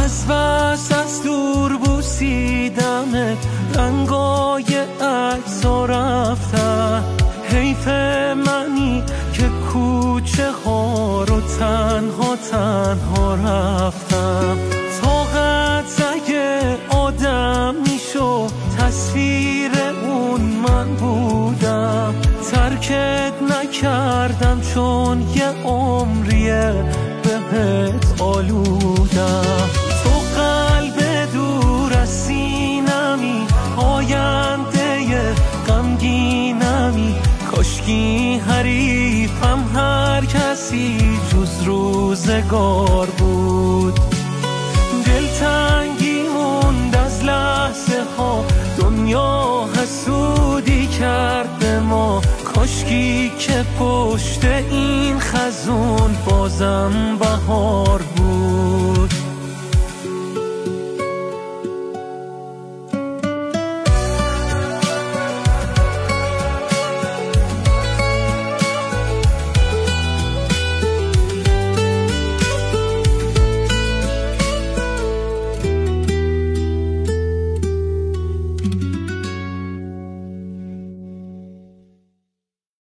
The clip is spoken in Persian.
از بس از دور بوسیدمت، رنگای عکس‌ها رفتن. حیف منی که کوچه ها رو تنها تنها رفتم. طاقت اگه آدم میشو تصویر اون من بودم. ترکت نکردم چون یه عمریه بهت آلودم. تو قلب دور از سینمی، آینده غمگینمی. کاشکی حریفم هر کسی جز روزگار بود. دلتنگی موند از لحظه ها، دنیا حسودی کرد به ما. کاشکی که پشت این خزون بازم بهار بود.